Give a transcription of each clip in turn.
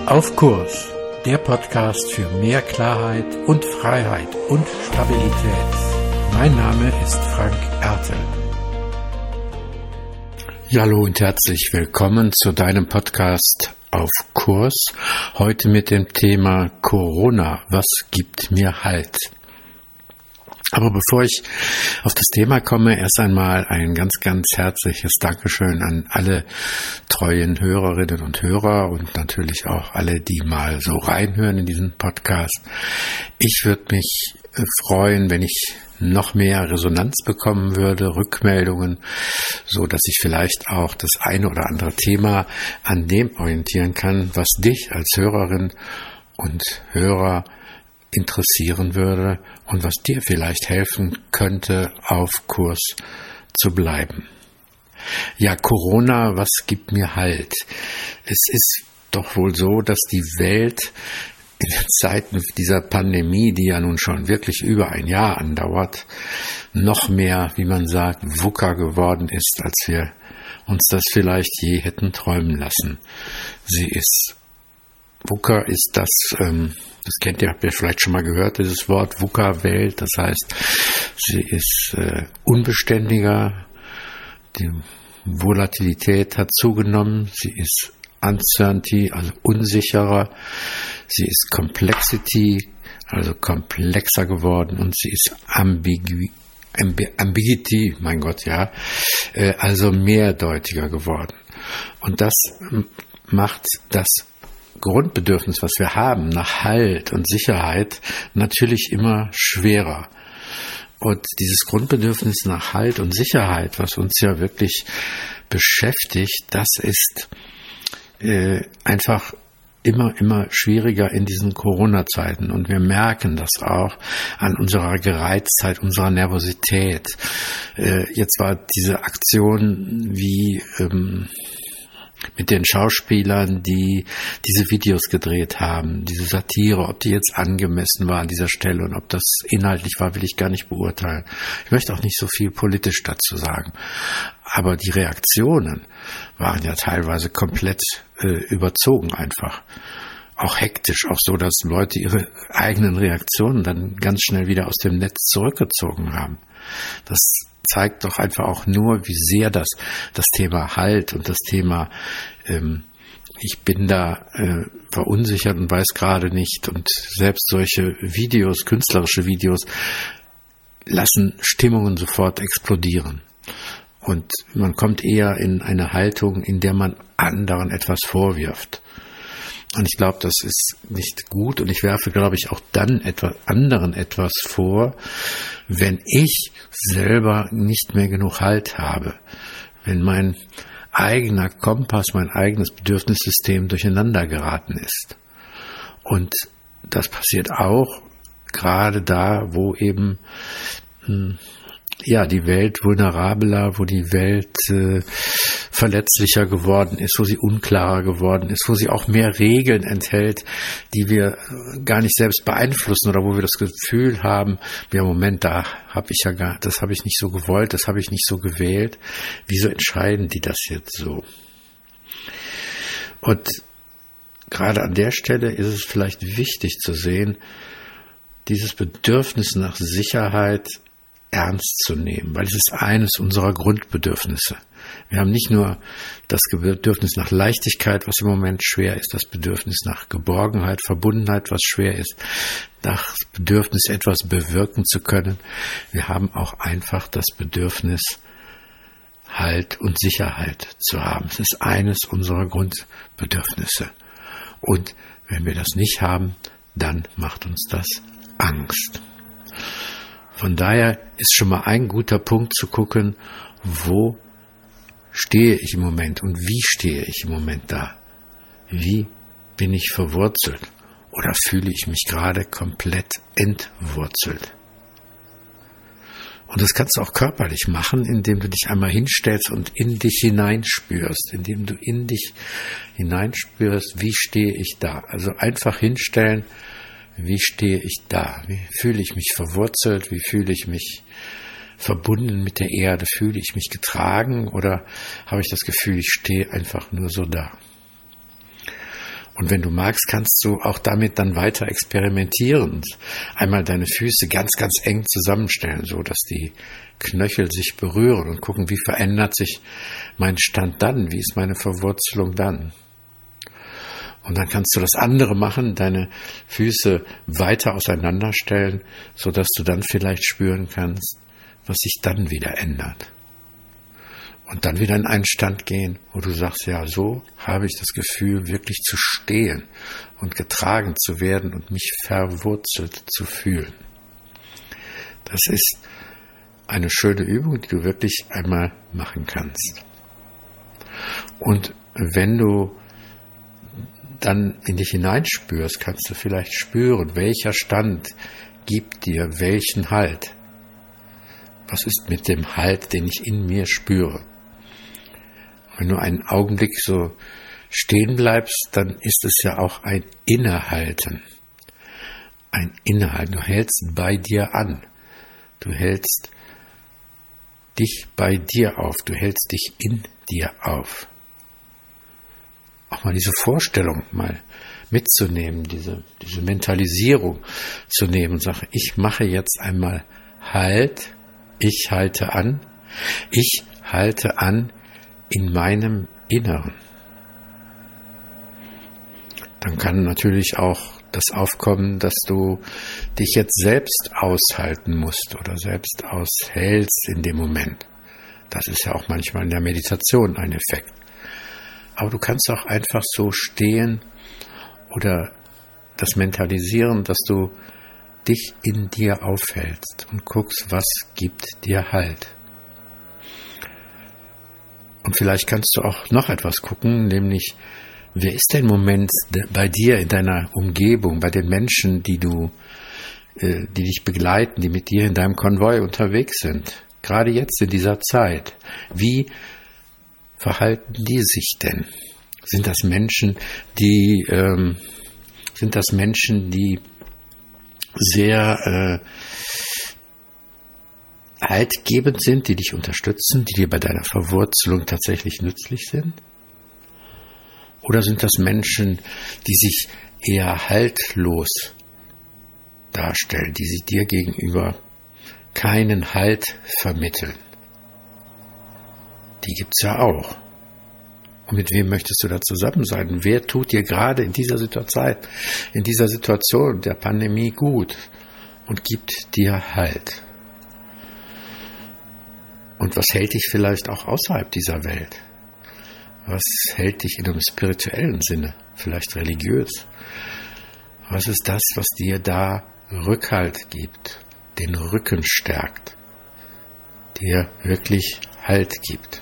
Auf Kurs, der Podcast für mehr Klarheit und Freiheit und Stabilität. Mein Name ist Frank Ertel. Ja, hallo und herzlich willkommen zu deinem Podcast Auf Kurs. Heute mit dem Thema Corona. Was gibt mir Halt? Aber bevor ich auf das Thema komme, erst einmal ein ganz, ganz herzliches Dankeschön an alle treuen Hörerinnen und Hörer und natürlich auch alle, die mal so reinhören in diesen Podcast. Ich würde mich freuen, wenn ich noch mehr Resonanz bekommen würde, Rückmeldungen, so dass ich vielleicht auch das eine oder andere Thema an dem orientieren kann, was dich als Hörerin und Hörer interessieren würde und was dir vielleicht helfen könnte, auf Kurs zu bleiben. Ja, Corona, was gibt mir Halt? Es ist doch wohl so, dass die Welt in den Zeiten dieser Pandemie, die ja nun schon wirklich über ein Jahr andauert, noch mehr, wie man sagt, VUCA geworden ist, als wir uns das vielleicht je hätten träumen lassen. VUCA ist das kennt ihr, habt ihr vielleicht schon mal gehört, dieses Wort VUCA-Welt. Das heißt, sie ist unbeständiger, die Volatilität hat zugenommen, sie ist Uncertainty, also unsicherer, sie ist Complexity, also komplexer geworden und sie ist Ambiguity, mein Gott, ja, also mehrdeutiger geworden. Und das macht das Grundbedürfnis, was wir haben, nach Halt und Sicherheit, natürlich immer schwerer. Und dieses Grundbedürfnis nach Halt und Sicherheit, was uns ja wirklich beschäftigt, das ist einfach immer schwieriger in diesen Corona-Zeiten. Und wir merken das auch an unserer Gereiztheit, unserer Nervosität. Jetzt war diese Aktion wie mit den Schauspielern, die diese Videos gedreht haben, diese Satire, ob die jetzt angemessen war an dieser Stelle und ob das inhaltlich war, will ich gar nicht beurteilen. Ich möchte auch nicht so viel politisch dazu sagen. Aber die Reaktionen waren ja teilweise komplett überzogen einfach. Auch hektisch, auch so, dass Leute ihre eigenen Reaktionen dann ganz schnell wieder aus dem Netz zurückgezogen haben. Das zeigt doch einfach auch nur, wie sehr das Thema Halt und das Thema ich bin da verunsichert und weiß gerade nicht, und selbst solche Videos, künstlerische Videos, lassen Stimmungen sofort explodieren. Und man kommt eher in eine Haltung, in der man anderen etwas vorwirft. Und ich glaube, das ist nicht gut, und ich werfe, glaube ich, auch dann anderen etwas vor, wenn ich selber nicht mehr genug Halt habe, wenn mein eigener Kompass, mein eigenes Bedürfnissystem durcheinander geraten ist. Und das passiert auch gerade da, wo eben die Welt vulnerabler, wo die Welt verletzlicher geworden ist, wo sie unklarer geworden ist, wo sie auch mehr Regeln enthält, die wir gar nicht selbst beeinflussen, oder wo wir das Gefühl haben, ja, Moment, das habe ich nicht so gewollt, das habe ich nicht so gewählt. Wieso entscheiden die das jetzt so? Und gerade an der Stelle ist es vielleicht wichtig zu sehen, dieses Bedürfnis nach Sicherheit ernst zu nehmen, weil es ist eines unserer Grundbedürfnisse. Wir haben nicht nur das Bedürfnis nach Leichtigkeit, was im Moment schwer ist, das Bedürfnis nach Geborgenheit, Verbundenheit, was schwer ist, das Bedürfnis, etwas bewirken zu können. Wir haben auch einfach das Bedürfnis, Halt und Sicherheit zu haben. Es ist eines unserer Grundbedürfnisse. Und wenn wir das nicht haben, dann macht uns das Angst. Von daher ist schon mal ein guter Punkt zu gucken, wo stehe ich im Moment und wie stehe ich im Moment da? Wie bin ich verwurzelt? Oder fühle ich mich gerade komplett entwurzelt? Und das kannst du auch körperlich machen, indem du dich einmal hinstellst und in dich hineinspürst, indem du in dich hineinspürst, wie stehe ich da? Also einfach hinstellen, wie stehe ich da? Wie fühle ich mich verwurzelt? Wie fühle ich mich verbunden mit der Erde? Fühle ich mich getragen oder habe ich das Gefühl, ich stehe einfach nur so da? Und wenn du magst, kannst du auch damit dann weiter experimentieren. Einmal deine Füße ganz, ganz eng zusammenstellen, so dass die Knöchel sich berühren und gucken, wie verändert sich mein Stand dann, wie ist meine Verwurzelung dann. Und dann kannst du das andere machen, deine Füße weiter auseinanderstellen, so dass du dann vielleicht spüren kannst, was sich dann wieder ändert. Und dann wieder in einen Stand gehen, wo du sagst, ja, so habe ich das Gefühl, wirklich zu stehen und getragen zu werden und mich verwurzelt zu fühlen. Das ist eine schöne Übung, die du wirklich einmal machen kannst. Und wenn du dann in dich hineinspürst, kannst du vielleicht spüren, welcher Stand gibt dir welchen Halt. Was ist mit dem Halt, den ich in mir spüre? Wenn du einen Augenblick so stehen bleibst, dann ist es ja auch ein Innehalten. Ein Innehalten. Du hältst bei dir an. Du hältst dich bei dir auf. Du hältst dich in dir auf. Auch mal diese Vorstellung mal mitzunehmen, diese Mentalisierung zu nehmen und sagen, ich mache jetzt einmal Halt. Ich halte an. Ich halte an in meinem Inneren. Dann kann natürlich auch das aufkommen, dass du dich jetzt selbst aushalten musst oder selbst aushältst in dem Moment. Das ist ja auch manchmal in der Meditation ein Effekt. Aber du kannst auch einfach so stehen oder das mentalisieren, dass du dich in dir aufhältst und guckst, was gibt dir Halt. Und vielleicht kannst du auch noch etwas gucken, nämlich, wer ist denn im Moment bei dir in deiner Umgebung, bei den Menschen, die dich begleiten, die mit dir in deinem Konvoi unterwegs sind, gerade jetzt in dieser Zeit? Wie verhalten die sich denn? Sind das Menschen, die sehr haltgebend sind, die dich unterstützen, die dir bei deiner Verwurzelung tatsächlich nützlich sind? Oder sind das Menschen, die sich eher haltlos darstellen, die sie dir gegenüber keinen Halt vermitteln? Die gibt's ja auch. Und mit wem möchtest du da zusammen sein? Wer tut dir gerade in dieser Situation der Pandemie gut und gibt dir Halt? Und was hält dich vielleicht auch außerhalb dieser Welt? Was hält dich in einem spirituellen Sinne, vielleicht religiös? Was ist das, was dir da Rückhalt gibt, den Rücken stärkt, dir wirklich Halt gibt?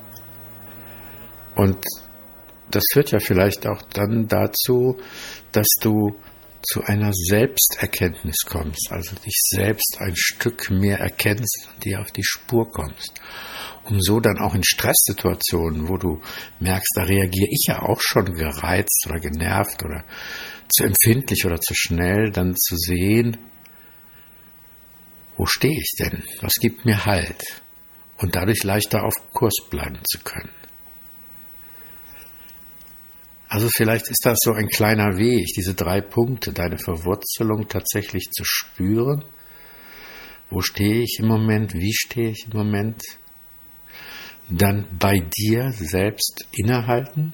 Und das führt ja vielleicht auch dann dazu, dass du zu einer Selbsterkenntnis kommst, also dich selbst ein Stück mehr erkennst und dir auf die Spur kommst, um so dann auch in Stresssituationen, wo du merkst, da reagiere ich ja auch schon gereizt oder genervt oder zu empfindlich oder zu schnell, dann zu sehen, wo stehe ich denn? Was gibt mir Halt? Und dadurch leichter auf Kurs bleiben zu können. Also vielleicht ist das so ein kleiner Weg, diese 3 Punkte, deine Verwurzelung tatsächlich zu spüren. Wo stehe ich im Moment? Wie stehe ich im Moment? Dann bei dir selbst innehalten.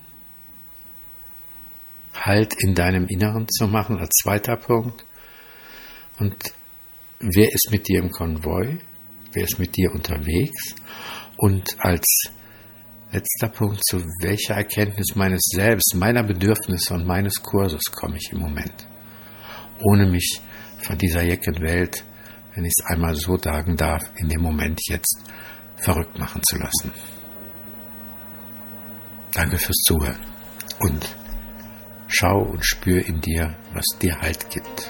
Halt in deinem Inneren zu machen als 2. Punkt. Und wer ist mit dir im Konvoi? Wer ist mit dir unterwegs? Und als letzter Punkt, zu welcher Erkenntnis meines Selbst, meiner Bedürfnisse und meines Kurses komme ich im Moment, ohne mich von dieser jecken Welt, wenn ich es einmal so sagen darf, in dem Moment jetzt verrückt machen zu lassen. Danke fürs Zuhören und schau und spür in dir, was dir Halt gibt.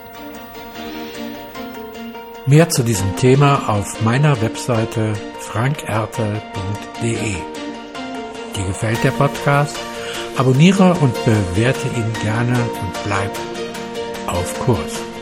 Mehr zu diesem Thema auf meiner Webseite frankertel.de. Dir gefällt der Podcast? Abonniere und bewerte ihn gerne und bleib auf Kurs.